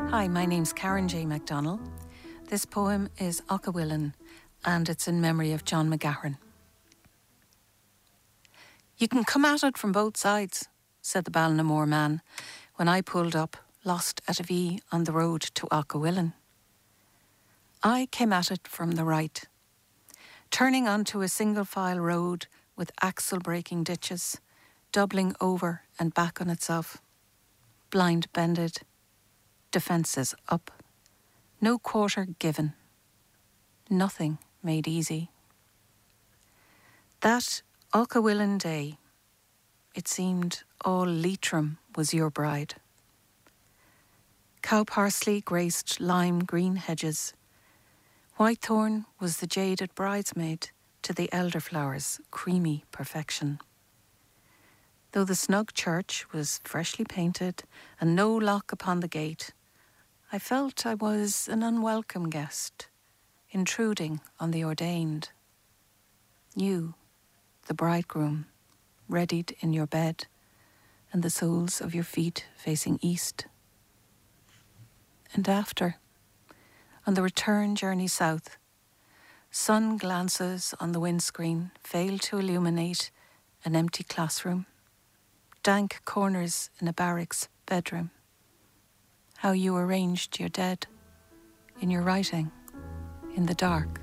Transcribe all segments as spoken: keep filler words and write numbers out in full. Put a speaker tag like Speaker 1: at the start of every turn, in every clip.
Speaker 1: Hi, my name's Karen J. MacDonald. This poem is Auchawillan, and it's in memory of John McGahern. You can come at it from both sides, said the Ballinamore man, when I pulled up, lost at a V on the road to Auchawillan. I came at it from the right, turning onto a single-file road with axle-breaking ditches, doubling over and back on itself, blind-bended, defences up, no quarter given, nothing made easy. That Auchawillan day, it seemed all Leitrim was your bride. Cow parsley graced lime green hedges. Whitethorn was the jaded bridesmaid to the elderflower's creamy perfection. Though the snug church was freshly painted and no lock upon the gate, I felt I was an unwelcome guest, intruding on the ordained. You, the bridegroom, readied in your bed, and the soles of your feet facing east. And after, on the return journey south, sun glances on the windscreen failed to illuminate an empty classroom, dank corners in a barracks bedroom. How you arranged your dead, in your writing, in the dark.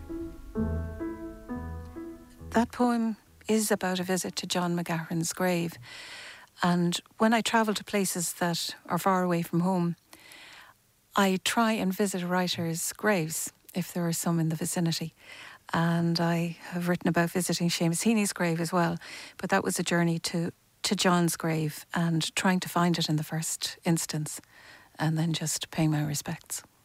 Speaker 1: That poem is about a visit to John McGahern's grave, and when I travel to places that are far away from home, I try and visit writers' graves, if there are some in the vicinity. And I have written about visiting Seamus Heaney's grave as well, but that was a journey to, to John's grave and trying to find it in the first instance, and then just pay my respects.